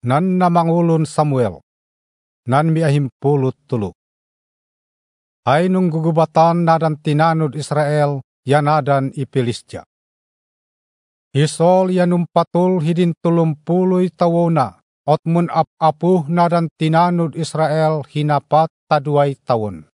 Nan namangulon Samuel, nan miahimpulot tulo. Ay nung gugubatan nadan tinanod Israel, yanadan iPilistia. Isol yanum patul hidin 30 tawona, ot mun apuh nadan tinanod Israel hinapat taduay tawon.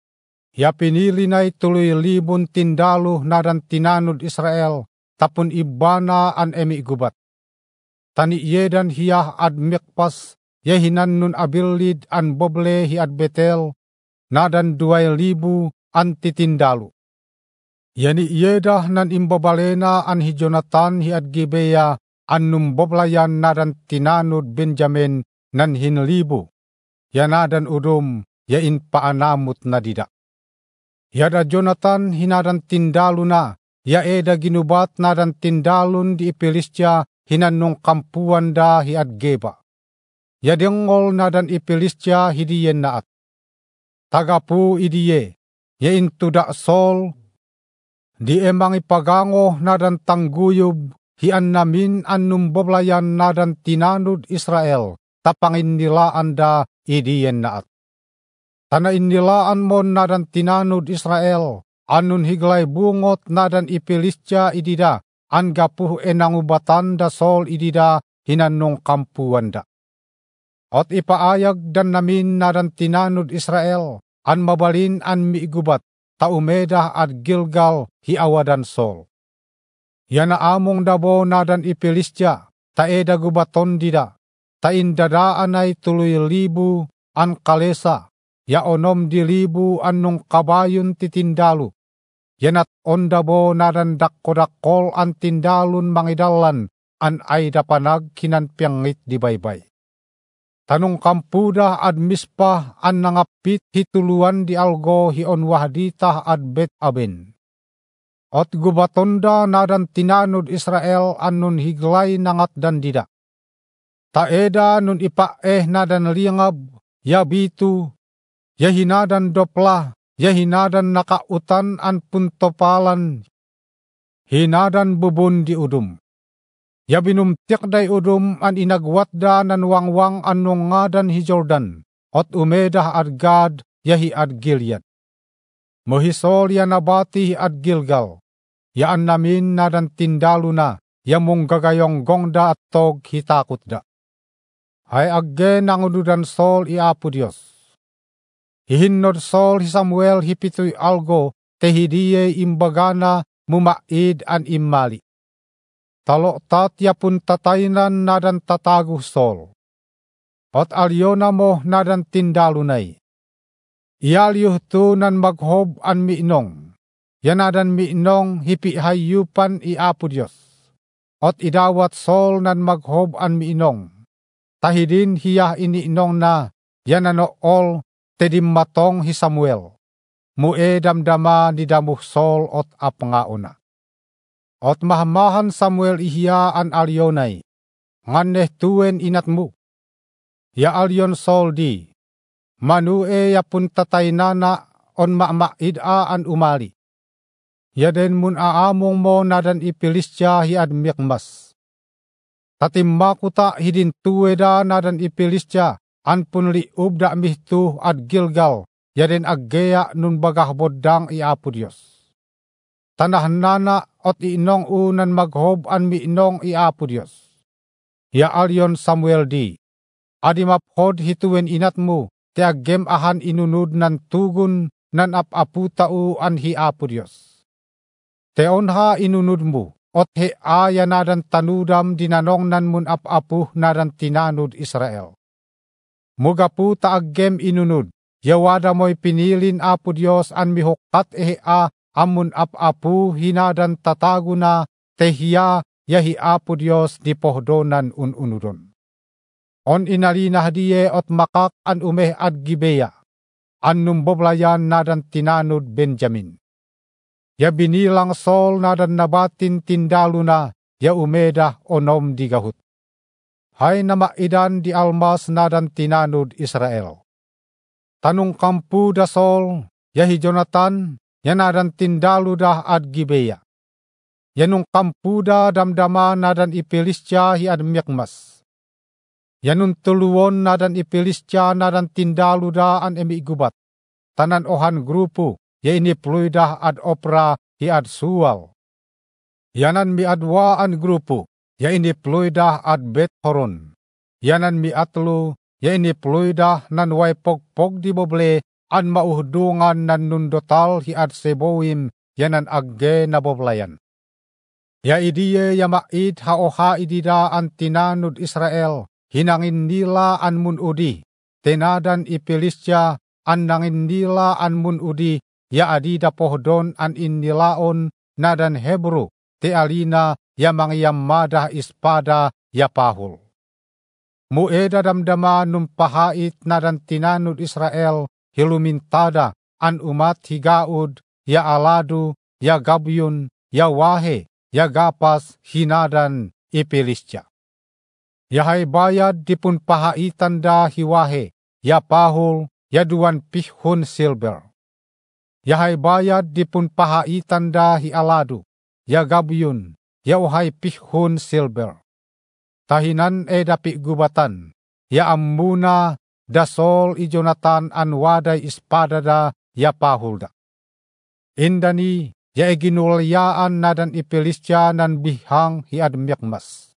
Ya pinili na'y 3,000 tindalo nadan tinanod Israel, tapon ibana an emi gubat. Tani yedan hiyah ad mikpas, yahinan nun abilid an boble hi ad Betel, nadan 2,000 an titindalo. Yani yedah nan imbabalena an hi Jonathan hi ad Gibea, an num boblayan nadan tinanod Benjamin nan 1,000, yanadan udom, yain paanamot na dida. Yada Jonathan hinadan tindalo na, yaeda ginubat nadan tindalon di iPilistia, hinanong kampuan da hi ad Geba. Yadengol nadan iPilistia hidiyen naat. Tagapu idiye, yain tuda Sol, di emang ipagango nadan tangguyub, hian namin annum boblayan nadan tinanod Israel, tapangin nilaan da idiyen naat. Tanain nilaan mo nadan tinanod Israel, anun higlay bungot nadan iPilistia idida, an gapuh enangubatan da Sol idida hinanong kampuan da. Ot ipaayag dan namin nadan tinanod Israel, an mabalin an miigubat, taumedah ad Gilgal hiawadan Sol. Yana among dabo nadan iPilistia, taeda gubaton dida, tain dadaan ay 3,000 an kalesa, ya 6,000 anong kabayon titindalo. Yanat ondabo nadan dakko-dakkol an tindalon mangidalan an ay dapanag kinanpiangit di baybay. Tanong kampuda ad Mispa an nangapit hituluan di algo hion wahdita ad Bet-aben. Ot gubatonda nadan tinanod Israel anun higlay nangat dandida. Taeda nun ipaeh nadan liangab, yabitu, yahinadan dopla, yahinadan nakautan an puntopalan, hinadan bubun di udum. Ya binumtiak day udum an inagwat da nan wangwang anong ngadan hi Jordan, ot umedah ad Gad, yahi ad Gilead. Mohisol ya nabati hi ad Gilgal, yaan namin nadan tindalo na, ya mong gagayong gongda at tog hitakot da. Ay agge nangududan Sol iapo Dios. Hihinnod Sol hi Samuel hipitoy algo, tehidiye imbagana mumaid an imali. Talo tatya pun tataynan nadan tatago Sol. Ot alyona mo nadan tindalunay. Iyalyuh tu nan maghob an miinong. Yanadan miinong hipihayupan iapo Dios. Ot idawat Sol nan maghob an miinong. Tahidin hiyah iniinong na yananool tedimmatong hi Samuel. Mue damdama ni damuh Sol ot apngauna. Ot mahamahan Samuel ihiya an alyonay, nganeh tuen inatmu. Ya alyon Sol di, manue ya pun tataynana on ma'maida an umali. Ya den mun aamong mo nadan iPilistia hi ad Mikmas. Tatimma kuta hidin tueda nadan iPilistia, an pun liub da mihtu ad Gilgal, ya den aggeya nun bagah bodang iapo Dios. Tanahnana ot inong unan maghob an miinong iapo Dios. Ya alyon Samuel di, adi maphod hituen inatmu, te aggem ahan inunod nan tugun nan apaputao an hiapo Dios. Teonha inunod mo, ot he aya nadan tanudam dinanong nan mun apapuh nadan tinanod Israel. Mugapu ta aggem inunod, yawada mo'y pinilin apo Dios an mihukat a amun apapu hinadan tatago na tehiya yahi apo Dios di pohdonan ununudon. On inalinah diye ot makak an umeh ad Gibea, an numboblayan nadan tinanod Benjamin. Ya binilang Sol nadan nabatin tindalo na, ya umedah onom di gahut. Hay namaidan di almas nadan tinanod Israel. Tanong kampu da Sol, yahi Jonathan, yanadan tindalo dah ad Gibea. Yanong kampuda damdama nadan iPilistia hi ad Mikmas. Yanun tuluon nadan ipilistia nadan tindaluda an emi gubat. Tanan ohan grupo ya ini pluidah ad opra hi ad sual. Yanan mi adwa an grupo ya ini pluidah ad bet horon. Yanan mi atlu ya ini pluidah nan way pogpog di boble an mauhdungan nan nundotal hi ad seboim yanan agge na boblayan. Ya idiye ya mait haoha idida an tinanud Israel, hinangin nila an munudi, tenadan ipilisya an nangin nila an munudi, ya adida pohdon an inilaon nadan Hebru, te alina ya mangyam madah ispada ya pahul. Mueda damdama numpahait nadan tinanud Israel, hilumintada an umat higaud, ya aladu, ya gabyun, ya wahe, ya gapas hinadan ipilisya. Yahai bayad dipun pahaitan da hiwahe, ya pahul, ya 2 pihun silber. Yahai bayad dipun pahaitan da hi aladu, ya gabyun, ya uhai pihun silber. Tahinan dapi gubatan, ya ammuna da sol i Jonathan an waday ispada da ya pahul da. Indani ya eginulyaan nadan ipilisya nan bihang hi ad Mikmas.